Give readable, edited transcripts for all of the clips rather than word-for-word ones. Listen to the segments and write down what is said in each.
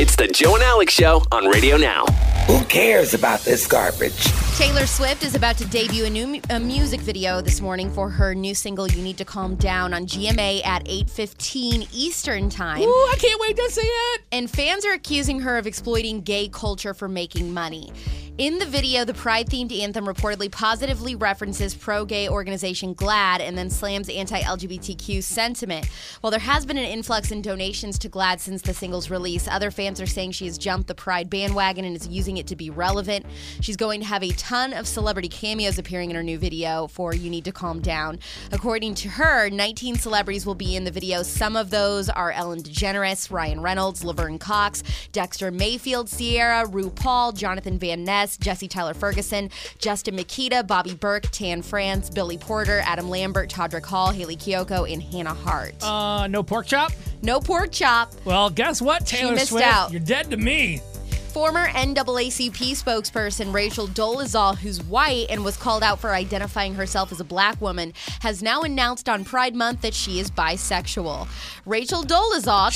It's the Joe and Alex Show on Radio Now. Who cares about this garbage? Taylor Swift is about to debut a music video this morning for her new single, You Need to Calm Down, on GMA at 8:15 Eastern Time. Ooh, I can't wait to see it. And fans are accusing her of exploiting gay culture for making money. In the video, the Pride-themed anthem reportedly positively references pro-gay organization GLAAD and then slams anti-LGBTQ sentiment. While there has been an influx in donations to GLAAD since the single's release, other fans are saying she has jumped the Pride bandwagon and is using it to be relevant. She's going to have a ton of celebrity cameos appearing in her new video for You Need to Calm Down. According to her, 19 celebrities will be in the video. Some of those are Ellen DeGeneres, Ryan Reynolds, Laverne Cox, Dexter Mayfield, Sierra, RuPaul, Jonathan Van Ness, Jesse Tyler Ferguson, Justin Makita, Bobby Burke, Tan France, Billy Porter, Adam Lambert, Todrick Hall, Haley Kiyoko, and Hannah Hart. No pork chop? No pork chop. Well, guess what, Taylor missed Swift? out. You're dead to me. Former NAACP spokesperson Rachel Dolezal, who's white and was called out for identifying herself as a black woman, has now announced on Pride Month that she is bisexual. Rachel Dolezal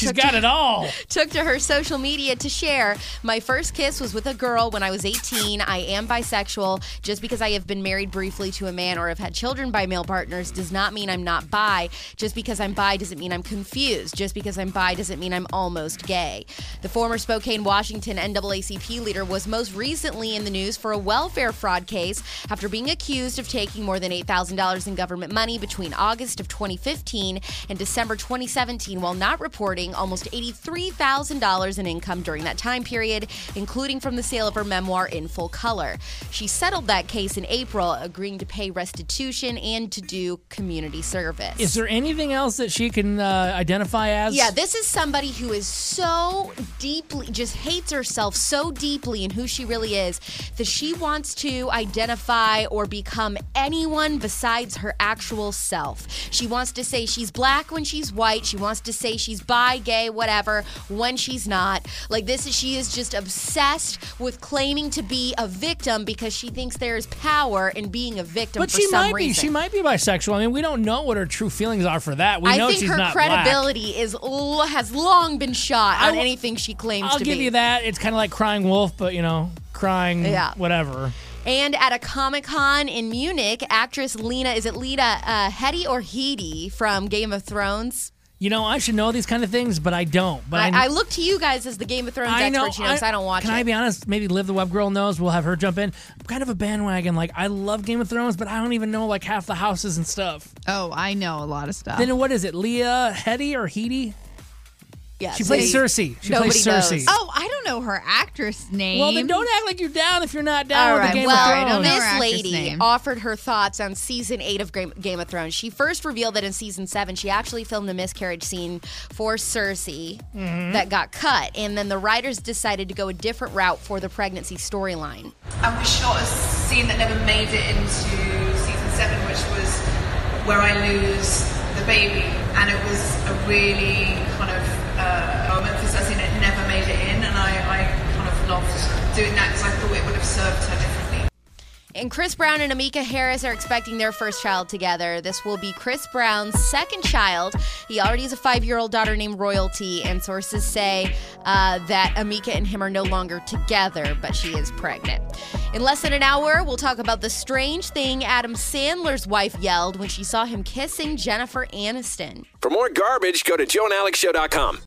took to her social media to share, "My first kiss was with a girl when I was 18. I am bisexual. Just because I have been married briefly to a man or have had children by male partners does not mean I'm not bi. Just because I'm bi doesn't mean I'm confused. Just because I'm bi doesn't mean I'm almost gay." The former Spokane, Washington NAACP leader was most recently in the news for a welfare fraud case after being accused of taking more than $8,000 in government money between August of 2015 and December 2017 while not reporting almost $83,000 in income during that time period, including from the sale of her memoir In Full Color. She settled that case in April, agreeing to pay restitution and to do community service. Is there anything else that she can identify as? Yeah, this is somebody who is so deeply, just hates herself so deeply in who she really is that she wants to identify or become anyone besides her actual self. She wants to say she's black when she's white. She wants to say she's bi, gay, whatever, when she's not. She is just obsessed with claiming to be a victim because she thinks there's power in being a victim for some reason. She might be bisexual. I mean, we don't know what her true feelings are for that. We know she's not black. I think her credibility has long been shot on anything she claims to be. I'll give you that. It's kind of like crying wolf, but, crying whatever. And at a Comic-Con in Munich, actress Lena Headey or Headey from Game of Thrones? I should know these kind of things, but I don't. But I look to you guys as the Game of Thrones experts, because I don't watch it. Can I be honest? Maybe Liv the Web Girl knows. We'll have her jump in. I'm kind of a bandwagon. I love Game of Thrones, but I don't even know half the houses and stuff. Oh, I know a lot of stuff. Then what is it? Leah Headey or Headey? Yeah, she plays Cersei. Nobody knows. Oh, I don't know her actress name. Well, then don't act like you're down if you're not down with the Game of Thrones. I don't know her this actress lady name. offered her thoughts on season 8 of Game of Thrones. She first revealed that in season 7, she actually filmed a miscarriage scene for Cersei that got cut, and then the writers decided to go a different route for the pregnancy storyline. And we shot a scene that never made it into season 7, which was where I lose the baby, and it was a really kind of Memphis, as in it never made it in, and I kind of loved doing that because I thought it would have served her differently. And Chris Brown and Amika Harris are expecting their first child together. This will be Chris Brown's second child. He already has a 5-year-old daughter named Royalty, and sources say that Amika and him are no longer together, but she is pregnant. In less than an hour, we'll talk about the strange thing Adam Sandler's wife yelled when she saw him kissing Jennifer Aniston. For more garbage, go to joeandalexshow.com.